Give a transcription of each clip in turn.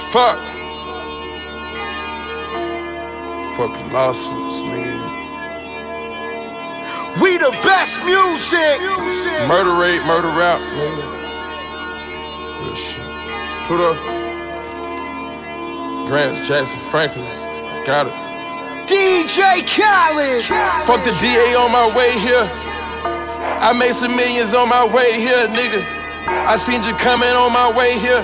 Fuck. Fucking lawsuits, nigga. We the best music. Murder rate, murder rap, nigga. Real shit. Put up. Grants, Jackson, Franklin's. Got it. DJ Khaled. Fuck the DA on my way here. I made some millions on my way here, nigga. I seen you coming on my way here.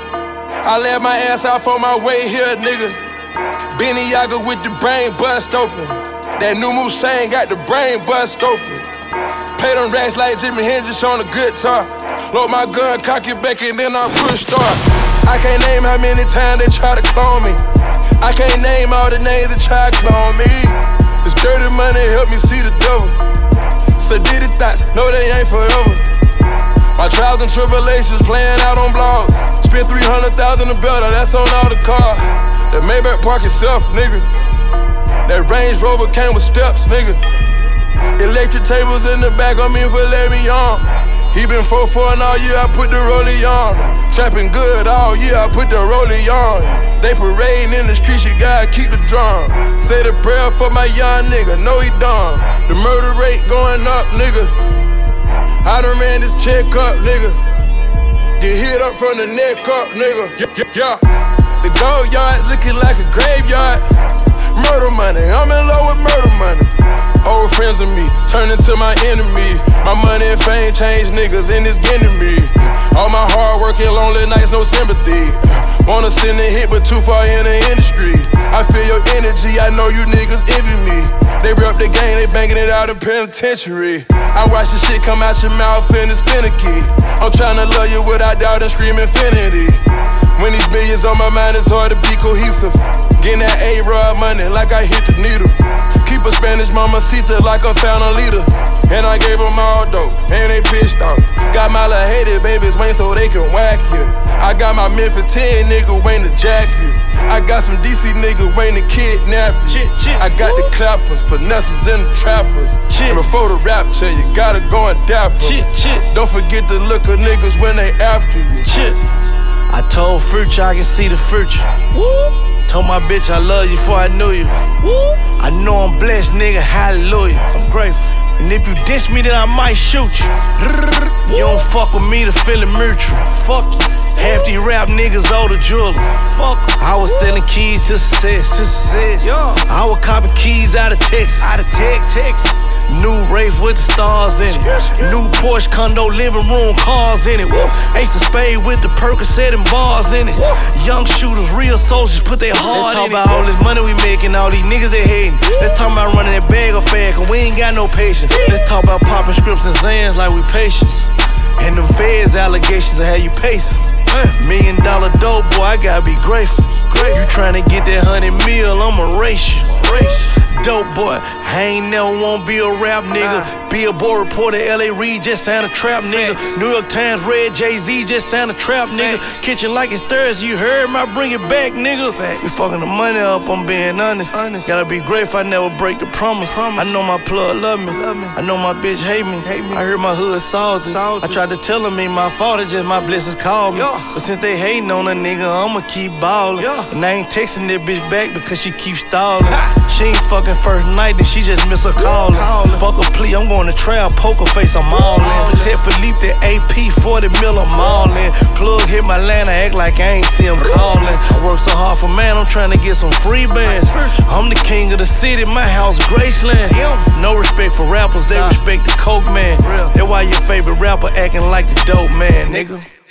I laid my ass out for my way here, nigga. Benny Yaga with the brain bust open. That new Musain got the brain bust open. Play them racks like Jimi Hendrix on a guitar. Load my gun, cock it back, and then I push start. I can't name how many times they try to clone me. I can't name all the names that try to clone me. This dirty money help me see the devil. Sadiddy thoughts, no they ain't forever. My trials and tribulations playing out on blogs. Spent $300,000 a better, that's on all the car. That Maybach park itself, nigga. That Range Rover came with steps, nigga. Electric tables in the back on me for let me on. He been 4-4 all year, I put the rollie on. Trapping good all year, I put the rollie on. They parading in the streets, you gotta keep the drum. Say the prayer for my young nigga, no he done. The murder rate going up, nigga. I done ran this check up, nigga. Get hit up from the neck up, nigga. Yeah. The gold yard looking like a graveyard. Murder money, I'm in love with murder money. Old friends of me, turn into my enemy. My money and fame change niggas, and it's getting me. All my hard work and lonely nights, no sympathy. Wanna send a hit, but too far in the industry. I feel your energy, I know you niggas envy me. They rep the game, they banging it out in penitentiary. I watch the shit come out your mouth and it's finicky. I'm tryna love you without doubt and scream infinity. When these billions on my mind, it's hard to be cohesive. Getting that A-Rod money like I hit the needle. Keep a Spanish mamacita like a found a leader. And I gave them all dope, and they pissed off. Got my little hated babies waiting so they can whack you. I got my Memphis 10 nigga waiting to jack you. I got some DC nigga waiting to kidnap you. I got the clappers, finesses and the trappers. And before the rapture, you gotta go and dap them. Don't forget to look at niggas when they after you. I told Future I can see the future. Told my bitch I love you before I knew you. I know I'm blessed, nigga, hallelujah. I'm grateful. And if you diss me, then I might shoot you. You don't fuck with me, the feeling mutual. Fuck you. Half these rap niggas owe the jeweler. Fuck em. I was selling keys to success. I was copping keys out of Texas. Texas. New Wraith with the stars in it. New Porsche condo, living room, cars in it. Ace of Spade with the Percocet and bars in it. Young shooters, real soldiers, put their heart in it. Let's talk about all this money we making, all these niggas they hating. Let's talk about running that bag of fad, cause we ain't got no patience. Let's talk about popping scripts and Zans like we patience. And them feds allegations of how you pacing. $1 million dope, boy, I gotta be grateful. You tryna get that 100 mil, I'ma race you. Dope boy, I ain't never wanna be a rap nigga. Billboard reporter, LA Reid just signed a trap nigga. New York Times read Jay-Z just signed a trap nigga. Kitchen like it's Thursday, you heard me, I bring it back, nigga. We fucking the money up, I'm being honest. Gotta be grateful, I never break the promise. I know my plug love me. I know my bitch hate me. I heard my hood salty. I tried to tell them ain't my fault, it's just my blessings called me. But since they hating on a nigga, I'ma keep ballin'. And I ain't texting that bitch back because she keeps stalling. She ain't fucking first night, then she just miss a callin'. Fuck a plea, I'm going to trial, poker face, I'm all in. Protect Philippe, that AP, 40 mil, I'm all in. Plug hit my land, I act like I ain't see him callin'. I work so hard for man, I'm trying to get some free bands. I'm the king of the city, my house Graceland. No respect for rappers, they respect the coke man. That's why your favorite rapper acting like the dope man, nigga.